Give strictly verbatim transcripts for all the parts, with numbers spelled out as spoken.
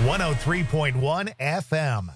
one oh three point one F M.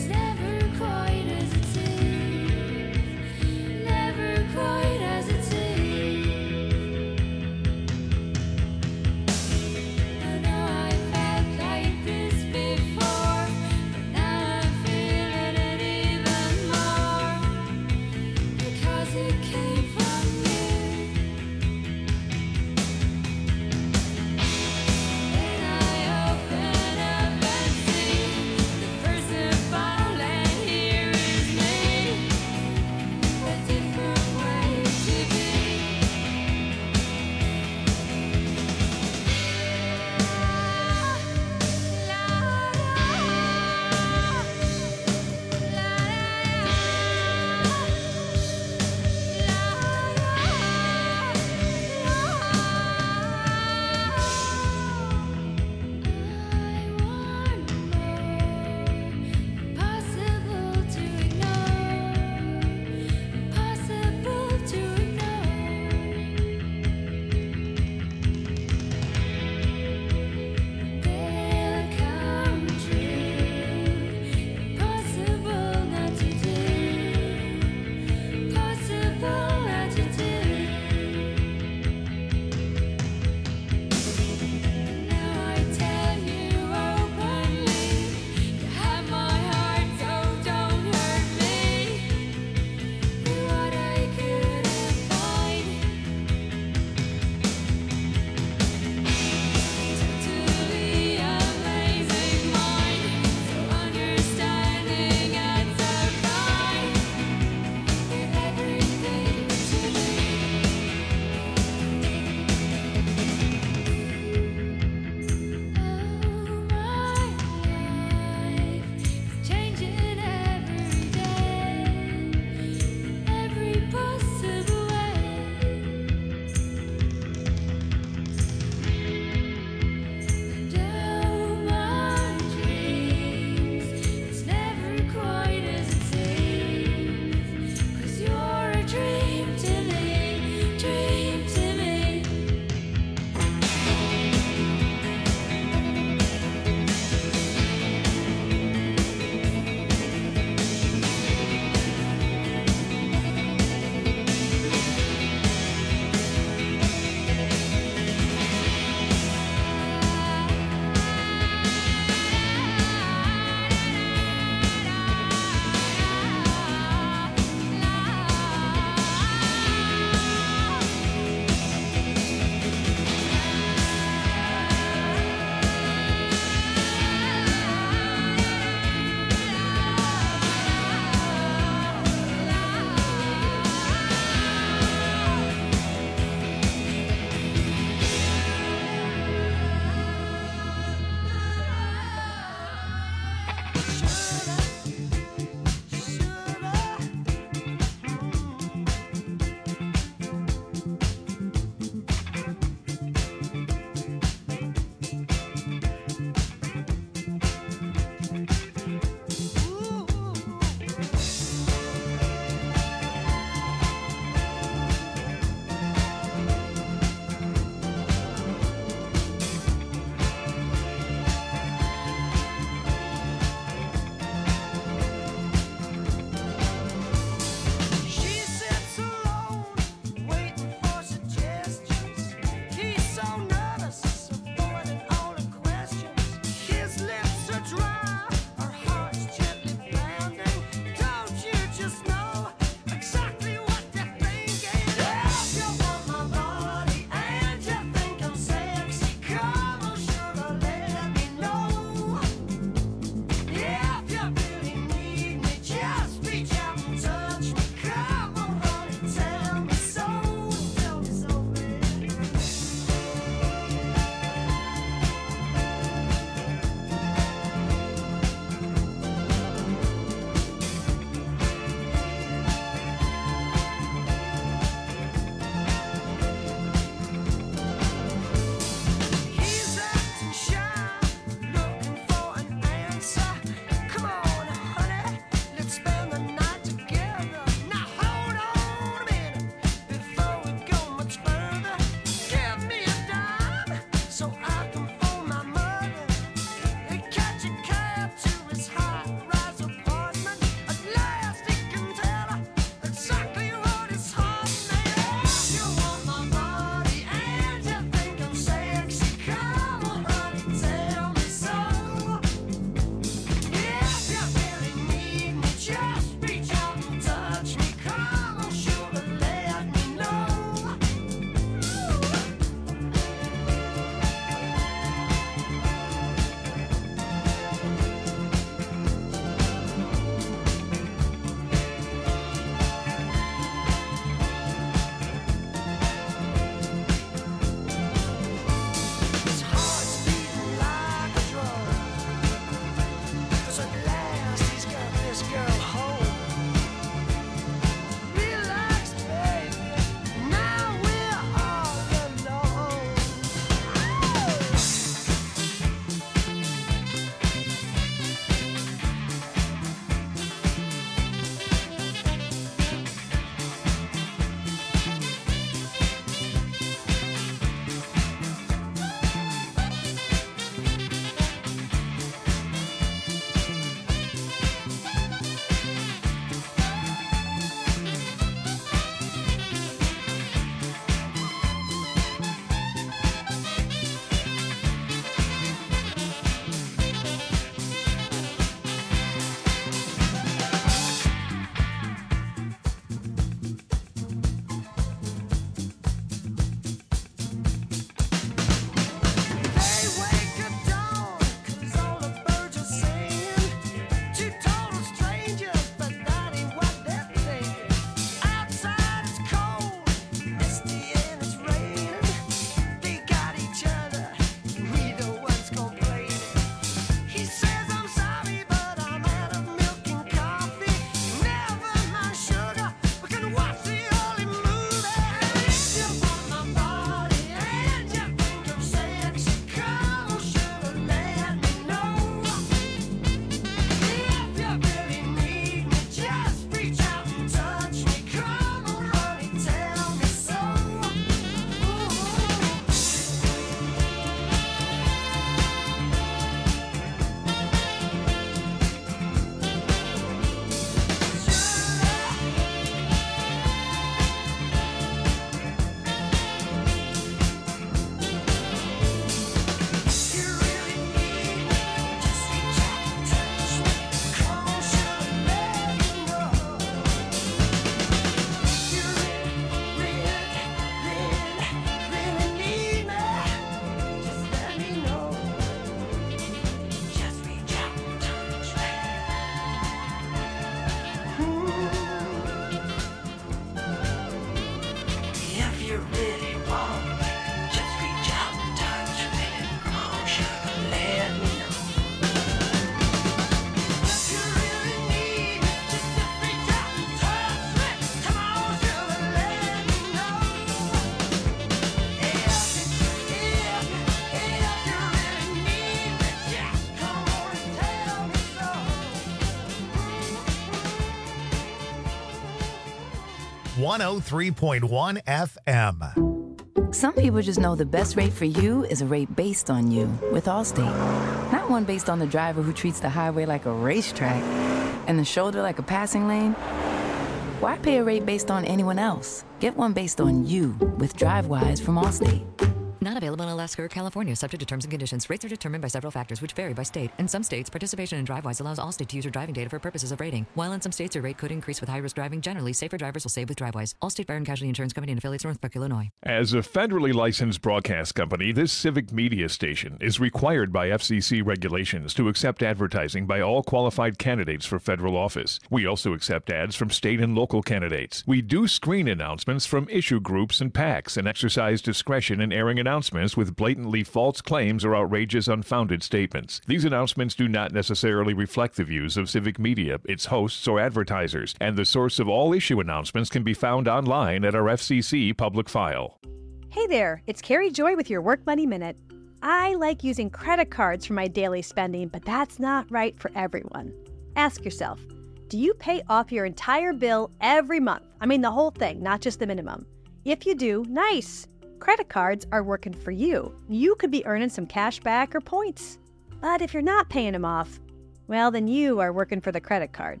one oh three point one F M. Some people just know the best rate for you is a rate based on you with Allstate. Not one based on the driver who treats the highway like a racetrack and the shoulder like a passing lane. Why pay a rate based on anyone else? Get one based on you with DriveWise from Allstate. Not available in Alaska or California, subject to terms and conditions. Rates are determined by several factors, which vary by state. In some states, participation in DriveWise allows Allstate to use your driving data for purposes of rating. While in some states, your rate could increase with high-risk driving. Generally, safer drivers will save with DriveWise. Allstate Fire and Casualty Insurance Company and affiliates, Northbrook, Illinois. As a federally licensed broadcast company, this civic media station is required by F C C regulations to accept advertising by all qualified candidates for federal office. We also accept ads from state and local candidates. We do screen announcements from issue groups and PACs and exercise discretion in airing announcements with blatantly false claims or outrageous, unfounded statements. These announcements do not necessarily reflect the views of Civic Media, its hosts, or advertisers, and the source of all issue announcements can be found online at our F C C public file. Hey there, it's Carrie Joy with your Work Money Minute. I like using credit cards for my daily spending, but that's not right for everyone. Ask yourself, do you pay off your entire bill every month? I mean the whole thing, not just the minimum. If you do, nice. Credit cards are working for you. You could be earning some cash back or points. But if you're not paying them off, well, then you are working for the credit card.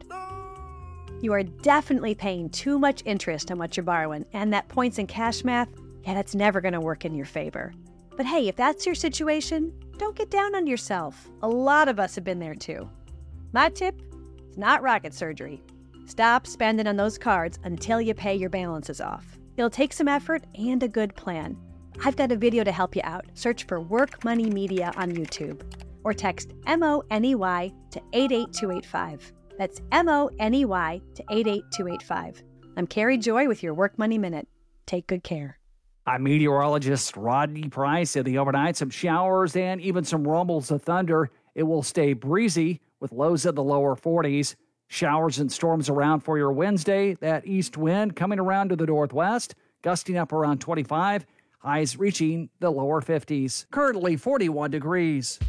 You are definitely paying too much interest on what you're borrowing, and that points and cash math, yeah, that's never going to work in your favor. But hey, if that's your situation, don't get down on yourself. A lot of us have been there too. My tip? It's not rocket surgery. Stop spending on those cards until you pay your balances off. It'll take some effort and a good plan. I've got a video to help you out. Search for Work Money Media on YouTube or text M O N E Y to eight eight two eight five. That's M O N E Y to eight eight two eight five. I'm Carrie Joy with your Work Money Minute. Take good care. I'm meteorologist Rodney Price. In the overnight, some showers and even some rumbles of thunder. It will stay breezy with lows in the lower forties. Showers and storms around for your Wednesday. That east wind coming around to the northwest, gusting up around twenty-five, highs reaching the lower fifties. Currently forty-one degrees.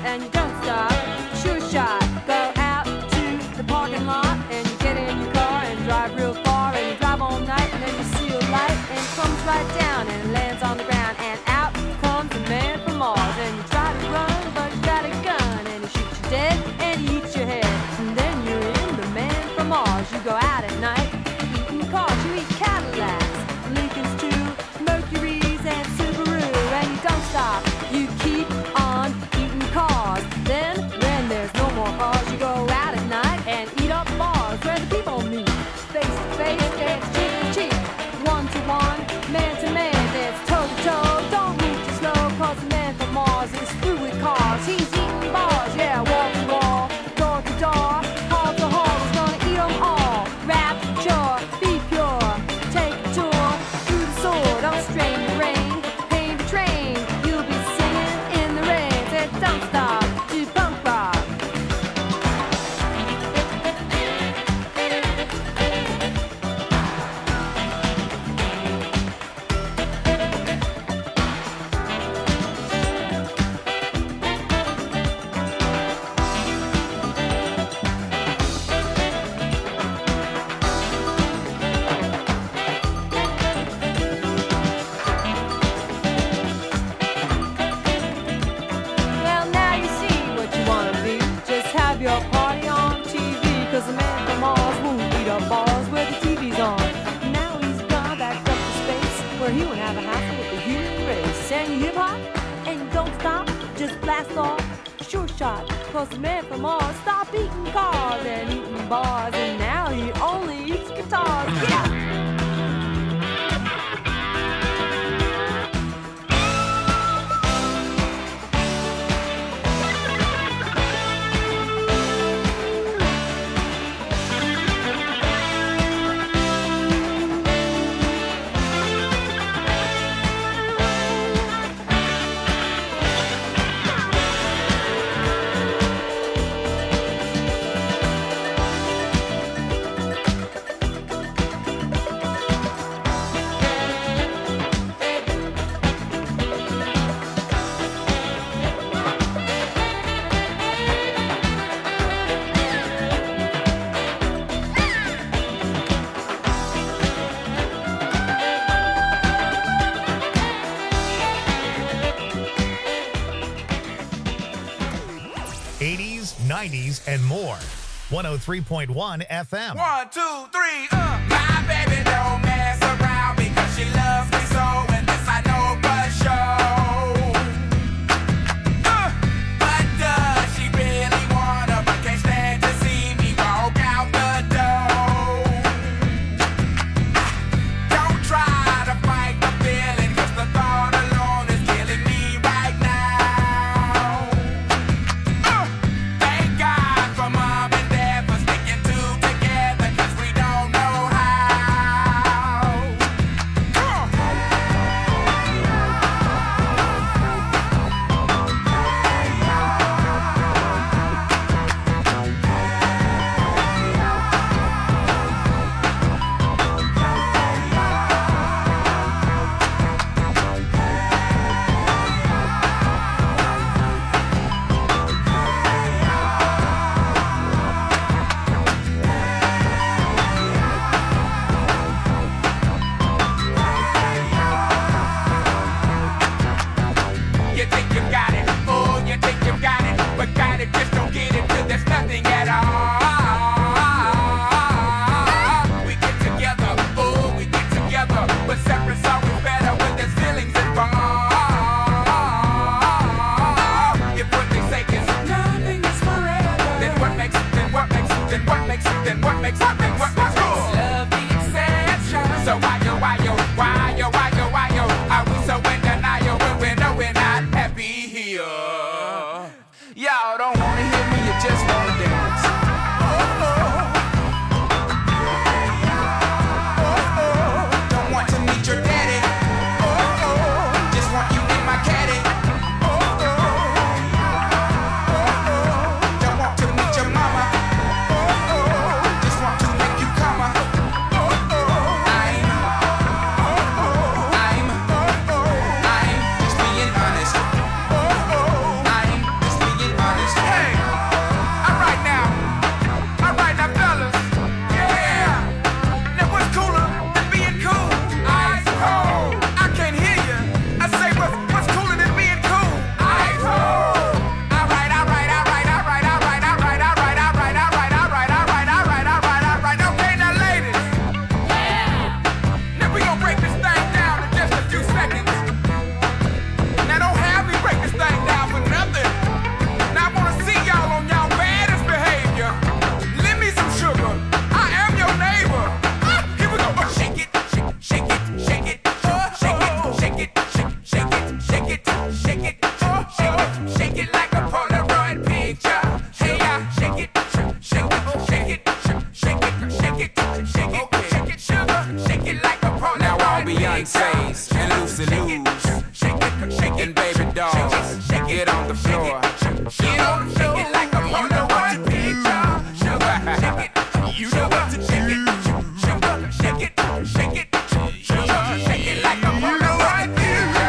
and you don't stop. Sure shot. Go out to the parking lot and you get in your car and drive real far and you drive all night and then you see a light and it comes right down and it lands on the ground and out comes a man from Mars and you try to run but you got a gun and he shoots you dead and he eats your head and then you're in the man from Mars. You go out at night, eating cars, you eat Cadillacs, Lincolns too, Mercuries and Subaru and you don't stop. You keep on eating cars. Then, when there's no more cars, you go out at night and eat up bars where the people meet. Face to face, dance cheek to cheek. One to one, man to man, dance toe to toe. Don't move too slow, cause the man from Mars is through with cars. He's eating bars, yeah, wall to wall, door to door, hall to hall. He's gonna eat them all. Rapture, be pure, take a tour through the sword. Don't strain your brain, pain to train. You'll be singing in the rain. Say, don't stop, do punk rock. Well, now you see what you wanna be. Just have your party on T V. Cause the man from Mars won't eat up bars where the T V's on. Now he's gone back up to space where he won't have a hassle with the human race. And you hip hop and you don't stop, just blast off. Sure shot, cause the man from Mars stopped eating cars and eating bars. And now he only eats guitars. Yeah! eighties, nineties, and more. one oh three point one F M. One, two, three, uh. My baby don't mess around because she loves me so, and this I know for sure. Uh, but does she really wanna, but can't stand to see me walk out the door? Don't try to fight the feeling, cause the thought alone is killing me right now. Uh, thank God for mom and dad for sticking two together, cause we don't know how. Come on. You think you got it, oh, you think you got it, but got it, just don't get it till there's nothing at all. We get together, oh, we get together, but separate's always better when there's feelings involved. If what they say is nothing is forever, then what makes it, then what makes it, then what makes it, then what makes it, then what makes it? Love the exception. So why yo, why yo, why yo, why yo, why yo, are we so in denial when we know we're not happy here? Y'all don't wanna hear me, you just wanna dance. Oh, oh. Oh, oh. Don't want to meet your daddy. Oh, oh. Just want you in my caddy. Oh, oh. Oh, oh. Don't want to meet your mama. Oh, oh. Just want to make you come. Oh, oh. I'm, oh, oh. I'm, oh, oh. I'm just being honest. Oh, oh. I'm just being honest. Show. You know, shake it like a Polaroid picture. Sugar, shake it. You know what to shake it. Sugar, shake it, shake it. Sugar, shake it like a Polaroid picture.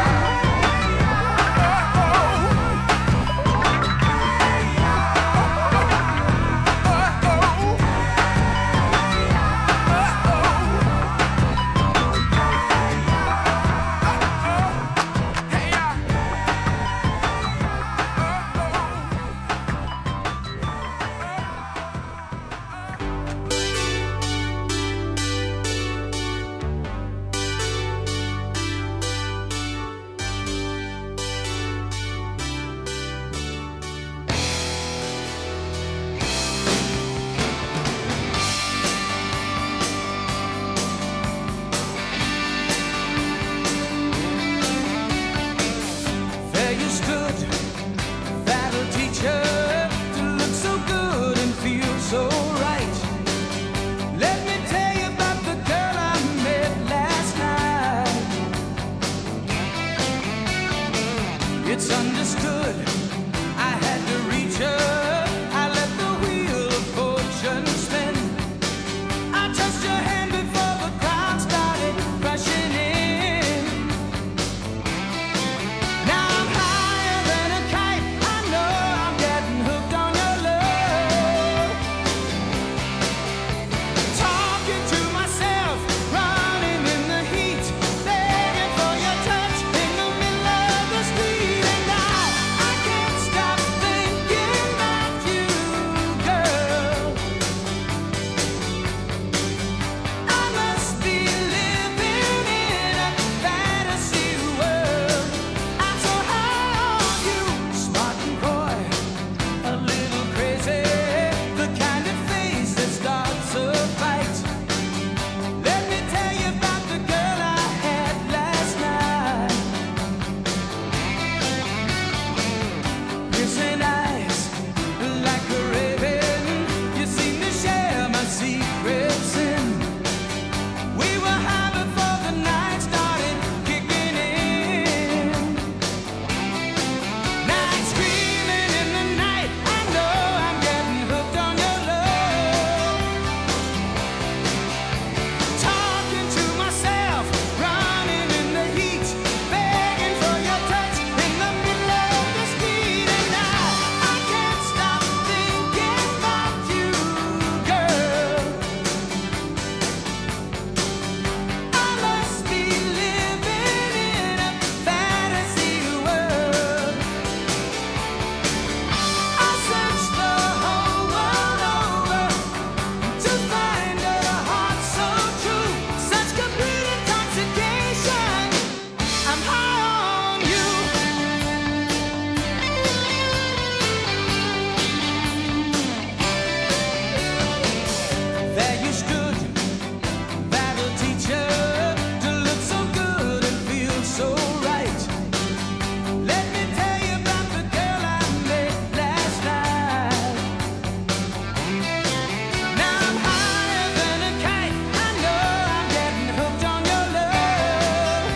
There you stood, that'll teach her to look so good and feel so right. Let me tell you about the girl I met last night. It's understood, I had to reach her. I let the wheel of fortune spin. I touched her hand before the crowd started rushing in. Now I'm higher than a kite. I know I'm getting hooked on your love. Talking to myself, running in the heat, begging for your touch in the middle of the street. And now I can't stop thinking about you, girl. I must be living in a fantasy world. I'm so high on you, smart and coy, a little crazy, the kind of face that starts a fight. Let me tell you about the girl I had last night. Piercing eyes like a raven, you seem to share my secrets in. We were high before the night started kicking in. Now I'm screaming in the night. I know I'm getting hooked on your love. Talking to myself, running in the heat, begging for your touch in the middle of the street. And now I can't stop thinking about you, girl. I must be living in a fantasy world. I searched the whole world over to find a heart so true, such complete intoxication. I'm high on you. There you stood, that'll teach her to look so good and feel so right. Let me tell you about the girl I met last night. Now I'm higher than a kite. I know I'm getting hooked on your love.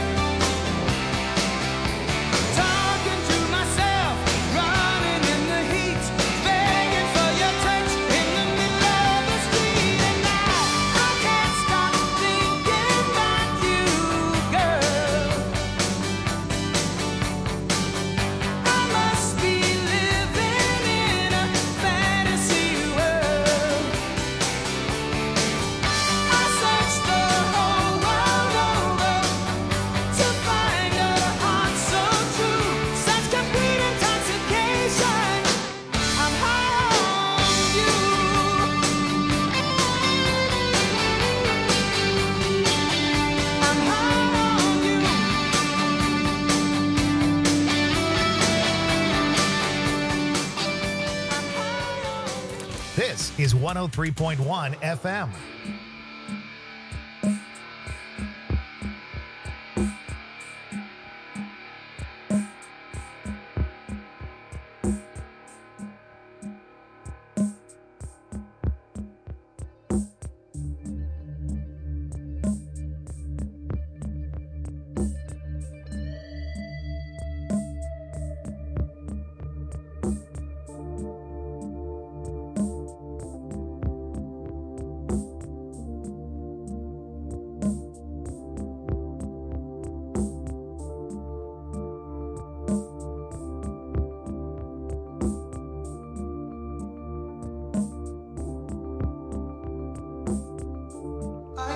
Talking to myself, running in the heat, begging for your touch in the middle of the street. And now I can't stop thinking about you, girl. I must be living in a fantasy world. I searched the whole world over to find a heart so true, such complete intoxication. I'm high on you. I'm high on you. This is one oh three point one F M.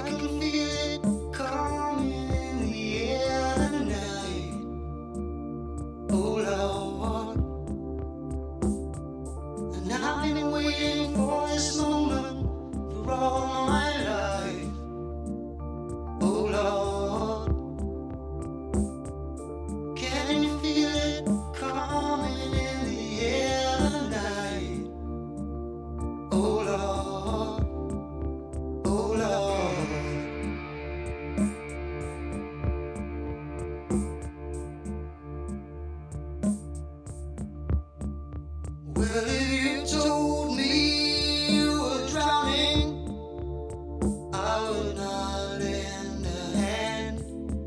can feel it coming in the air tonight. Oh Lord, and I've been waiting for this moment for all my life. Oh Lord, can you feel it coming in the air tonight? Oh Lord, oh Lord. Well, if you told me you were drowning, I would not lend a hand.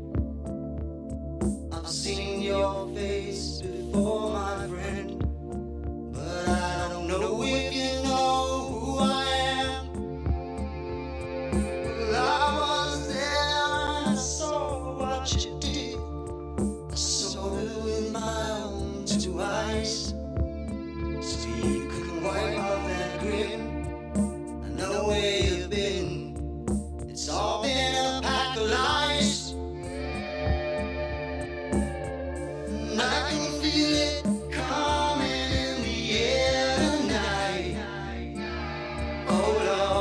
I've seen your face before, my friend, but I don't know if you know who I am. Well, I was there and I saw what you did. I saw it with my own two eyes. So you couldn't wipe off that grin. I know where you've been. It's all been a pack of lies. And I can feel it coming in the air tonight. Oh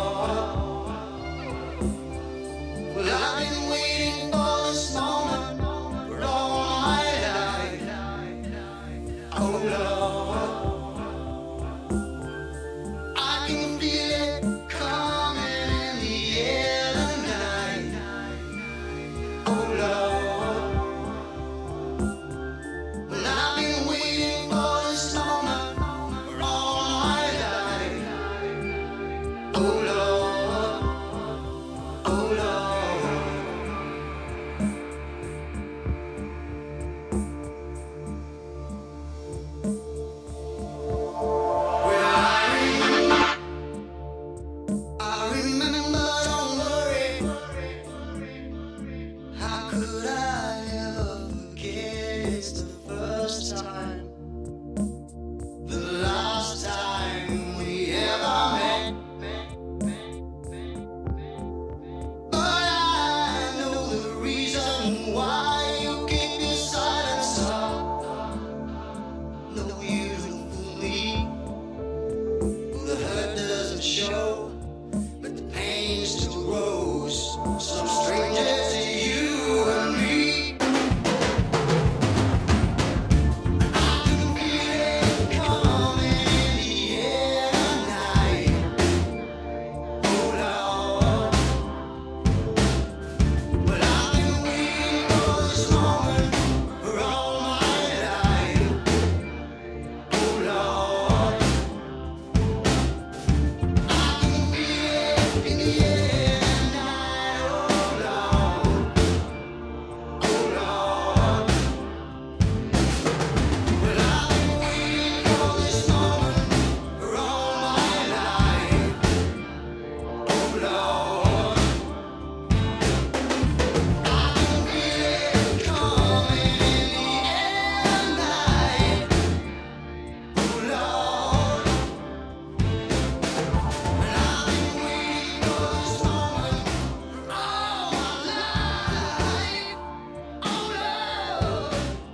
Lord, well I've been waiting for this moment for all my life. Oh Lord, I can feel it coming in the air tonight. Oh Lord, well I've been waiting for this moment for all my life. Oh Lord, oh Lord. Well, I I remember, don't worry. How could I ever forget? It's the first time, the last time we ever met. But I know the reason why you keep your silence up. No, you don't fool me. The hurt doesn't show, but the pain still grows. Some strangers to you and me. I can feel it coming in the air tonight. Oh Lord, well I've been waiting for this moment for all my life. Oh Lord, I can feel it in the air tonight. Oh Lord, oh Lord, well I've been waiting for this moment for all my life. Oh Lord, I can feel it coming in the air tonight. Oh Lord, well I've been waiting for this moment for all my life. Oh Lord.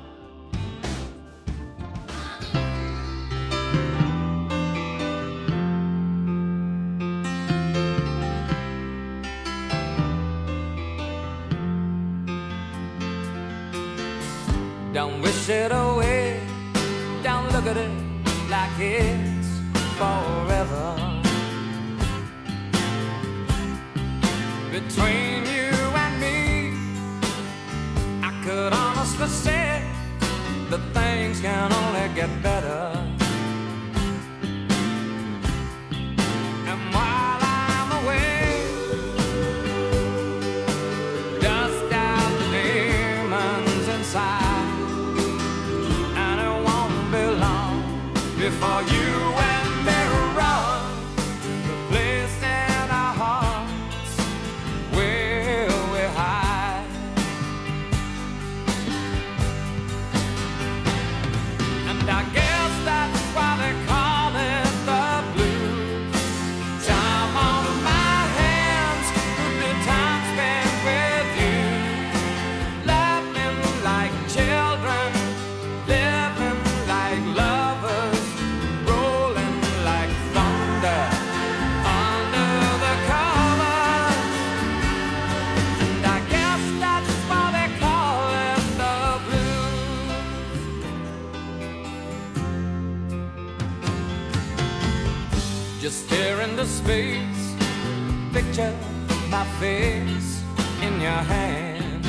Don't wish it away. Don't look at it like it's forever. Between you and me, I could honestly say that things can only get better. And while I'm away, dust out the demons inside. And it won't be long before you and me run the place in our hearts where we hide. And I guess that's why they call it the blues. Time on my hands, could be time Just stare into space, picture my face in your hands.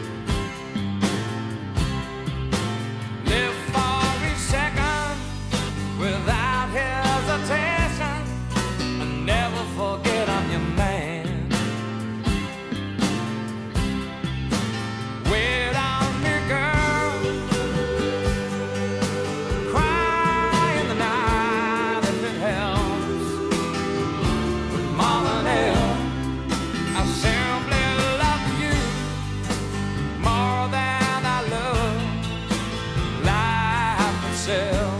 Live for each second without hesitation, and never forget I'm your man. Wait on me, girl, cry in the night if it helps. But more than ever, I simply love you more than I love life itself.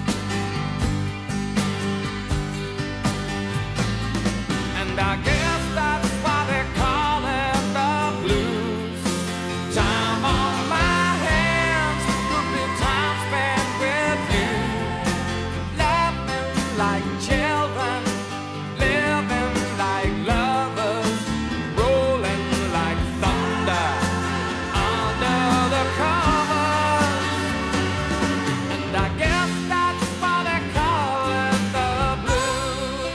And I guess that's why they call it the blues. Time on my hands could be time spent with you, laughing like children, living like lovers, rolling like thunder under the covers. And I guess that's why they call it the blues.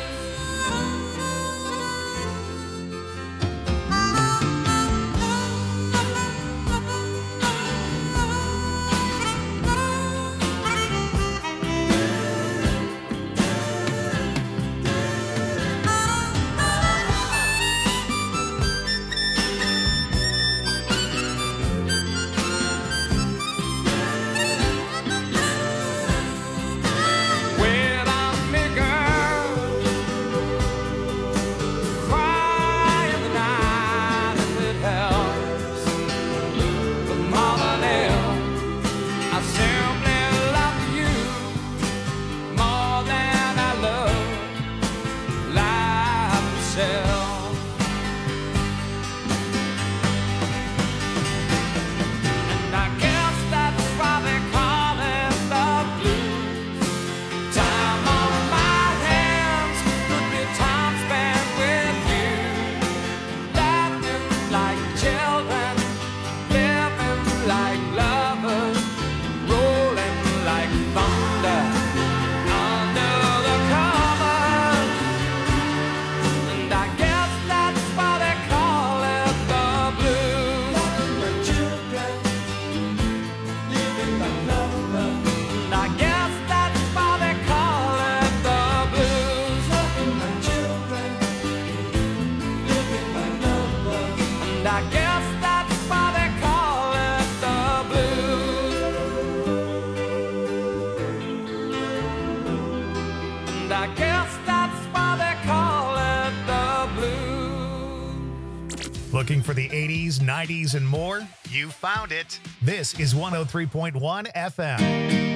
Wait on me, girl, cry in the night if it helps. But more than ever, I simply love you more than I love life itself. And I guess that's why they call it the blues. Time on my hands could be time spent with you, laughing like children, living like lovers, rolling like thunder under the covers. And I guess that's why they call it the blues. Laughing like children, living like lovers. And I guess that's why they call it the blues. Laughing like children, living like lovers. And I guess that's why they call it the blues. And I guess that's why they call it the blues. Looking for the eighties, nineties, and more? You found it. This is one oh three point one F M.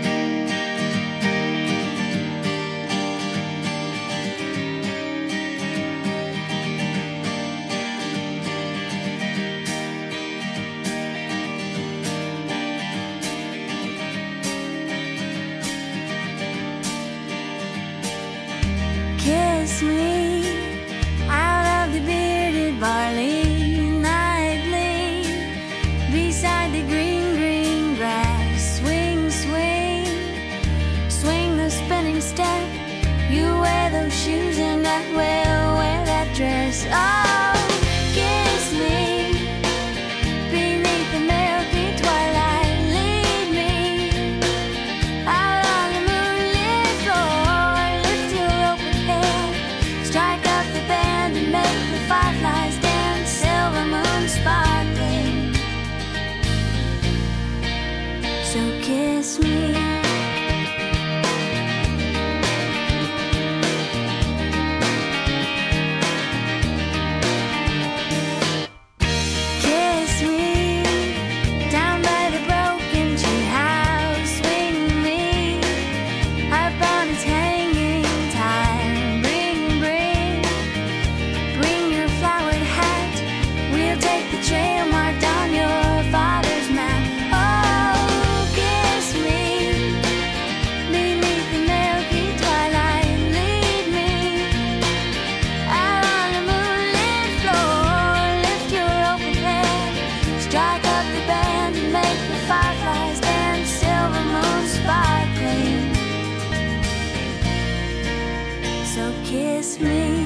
Kiss me out of the bearded barley nightly, beside the green, green grass. Swing, swing, swing the spinning step. You wear those shoes and I will wear that dress. Oh, kiss me beneath the milky twilight. Lead me out on the moonlit floor. Lift your open head, strike up the band and make the fireflies dance. Silver moon sparkling. So kiss me. So kiss me.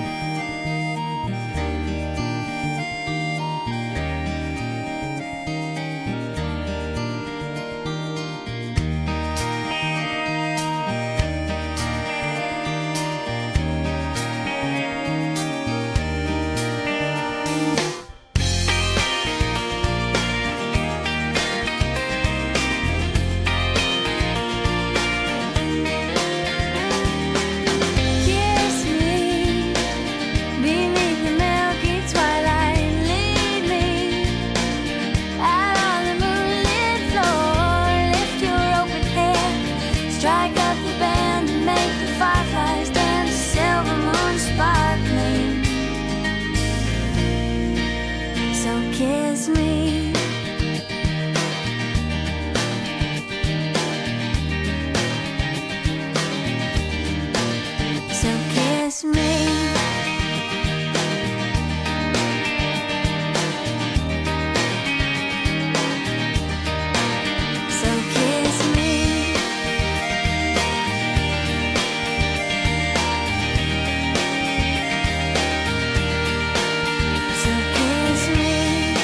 Kiss me beneath the milky twilight. Lead me out on the moonlit floor. Lift your open hair, strike up the band and make the fireflies dance. Silver moon sparkling. So kiss me. So kiss me. So kiss me. So kiss me.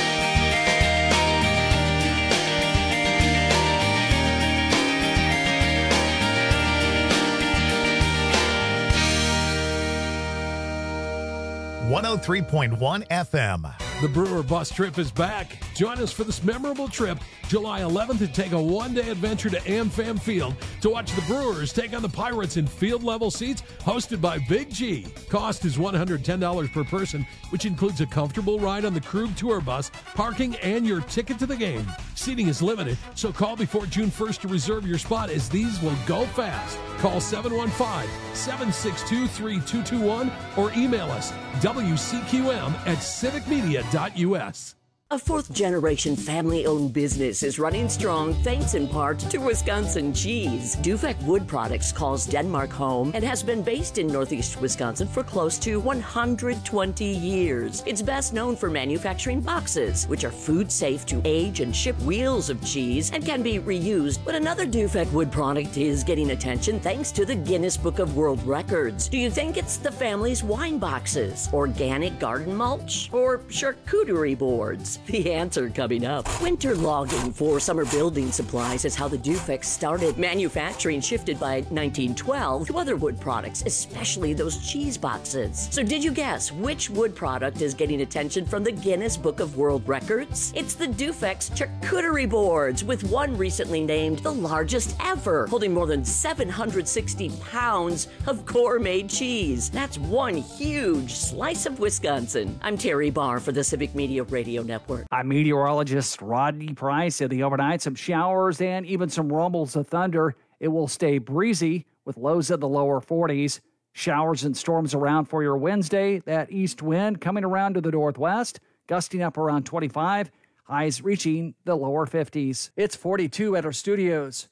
one oh three point one F M. The Brewer Bus Trip is back. Join us for this memorable trip, July eleventh, to take a one-day adventure to AmFam Field to watch the Brewers take on the Pirates in field-level seats hosted by Big G. Cost is one hundred ten dollars per person, which includes a comfortable ride on the Krug Tour Bus, parking, and your ticket to the game. Seating is limited, so call before June first to reserve your spot, as these will go fast. Call seven one five, seven six two, three two two one or email us W C Q M at civic media dot U S. A fourth-generation family-owned business is running strong thanks in part to Wisconsin cheese. Dufek Wood Products calls Denmark home and has been based in Northeast Wisconsin for close to one hundred twenty years. It's best known for manufacturing boxes, which are food safe to age and ship wheels of cheese and can be reused. But another Dufek Wood product is getting attention thanks to the Guinness Book of World Records. Do you think it's the family's wine boxes, organic garden mulch, or charcuterie boards? The answer coming up. Winter logging for summer building supplies is how the Dufeks started. Manufacturing shifted by nineteen twelve to other wood products, especially those cheese boxes. So did you guess which wood product is getting attention from the Guinness Book of World Records? It's the Dufeks charcuterie boards, with one recently named the largest ever, holding more than seven hundred sixty pounds of core-made cheese. That's one huge slice of Wisconsin. I'm Terry Barr for the Civic Media Radio Network. I'm meteorologist Rodney Price. In the overnight, some showers and even some rumbles of thunder. It will stay breezy with lows in the lower forties. Showers and storms around for your Wednesday. That east wind coming around to the northwest, gusting up around twenty-five. Highs reaching the lower fifties. It's forty-two at our studios.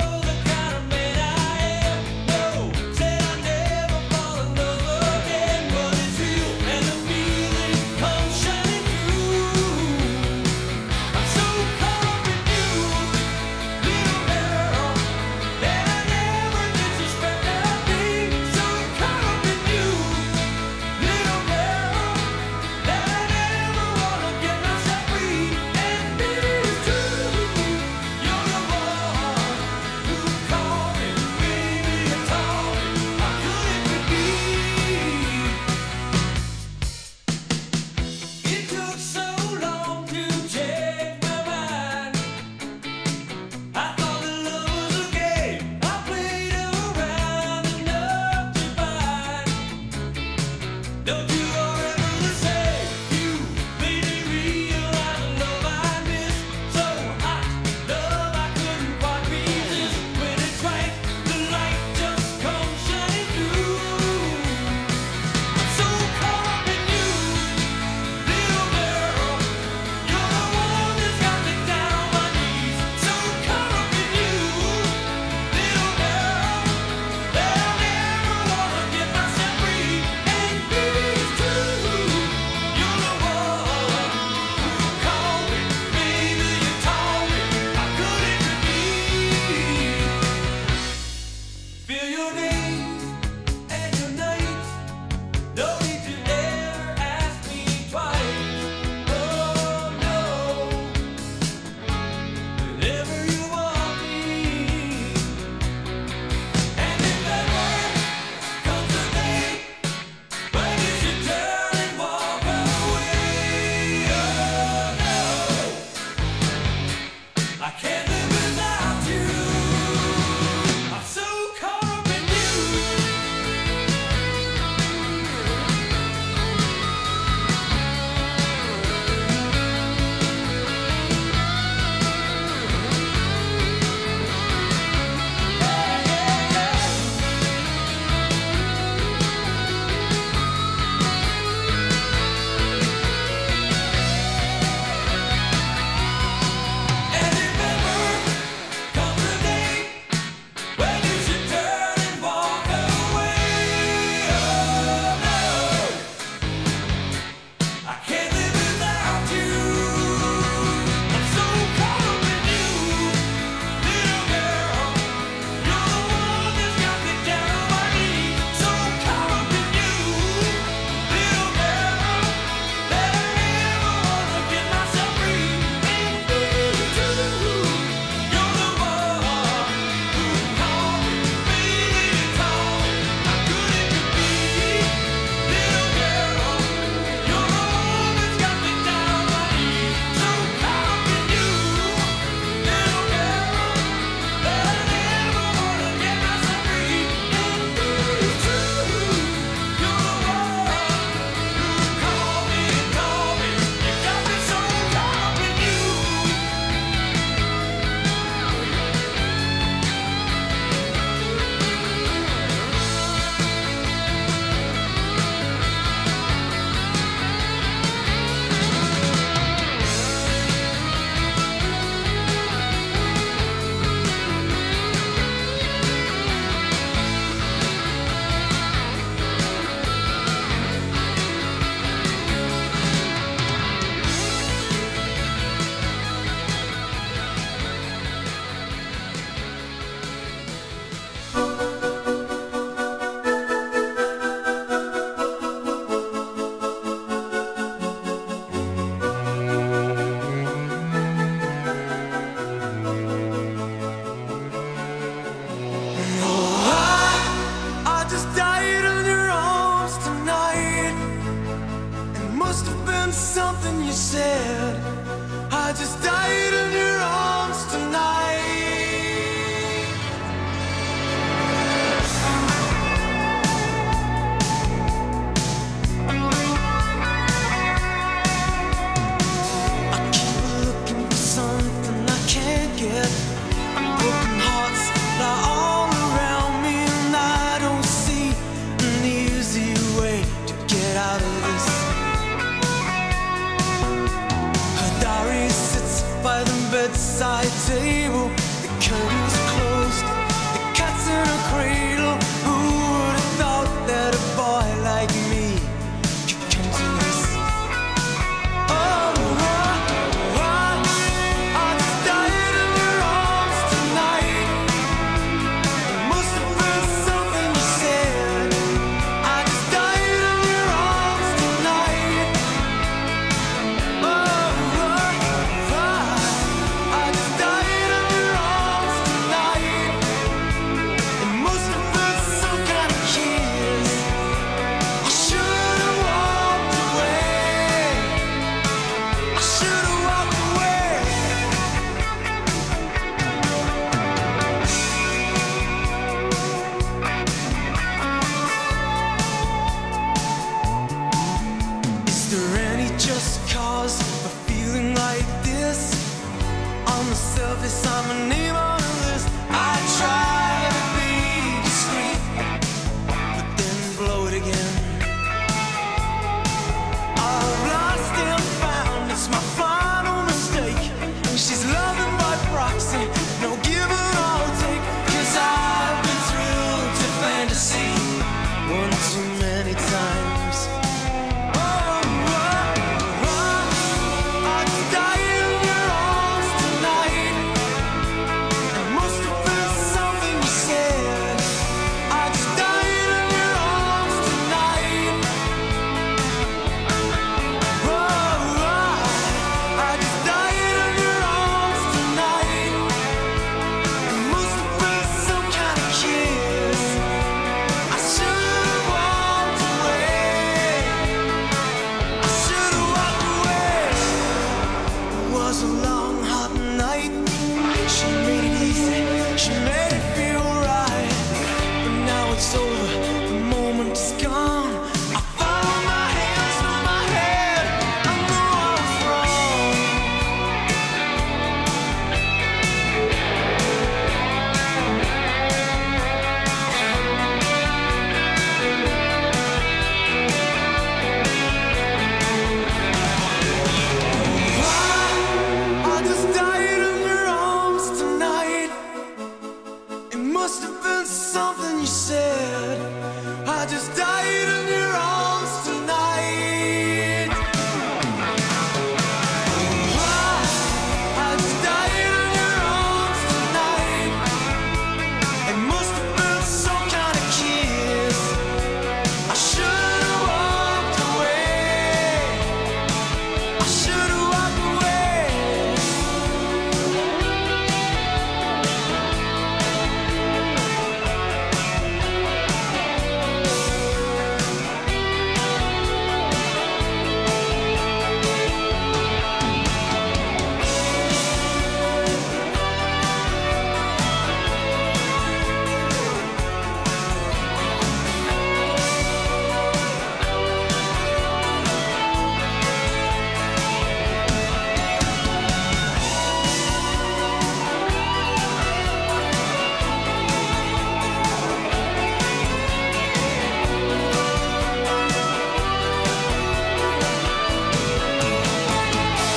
Again. said. I just died in your arms tonight. I keep looking for something I can't get. Broken hearts lie all around me, and I don't see an easy way to get out of this. Her diary sits by the bedside table. The curtains closed, the cat's in a cradle. Who would have thought that a boy like me could come to this? Oh, I, I, I just died in your arms tonight. It must have been something you said. I just died in your arms tonight. Oh, I, I just died in your arms tonight. It must have been some kind of kiss. I should have walked away. I should have walked away. Is there any just cause for feeling like this? On the surface, I'm a name on a list. I try to be discreet, but then blow it again. I've lost and found, it's my final mistake. She's loving by proxy, no give and I'll take. Cause I've been thrilled to fantasy one too many times. Oh, I, I, I just died in your arms tonight. It must have been something you said. I just died in your arms tonight. Oh, I, I just died in your arms tonight. It must have been some kind of kiss. I should have walked away. I should have walked away. It was a long, hot night. She made it easy. She made it feel right. But now it's over. The moment is gone. I follow my hands through my head. I know I was wrong. I, I just died in your arms tonight. It must have been something you said. I just died in your arms tonight. I, I just died in your arms tonight. It must have been some kind of kiss. I should have walked away. I should have walked away.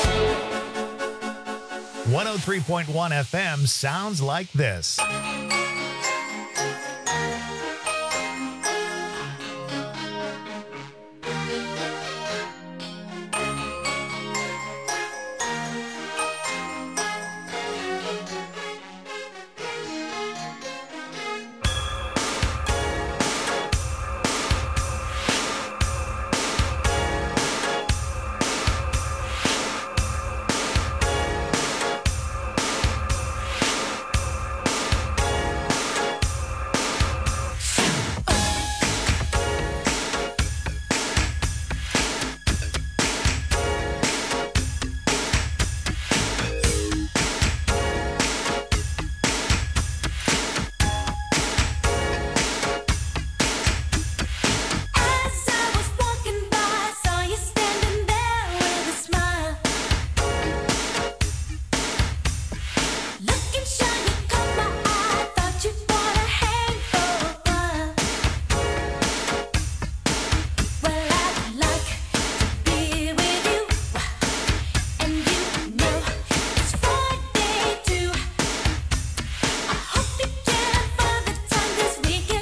one oh three point one F M sounds like this.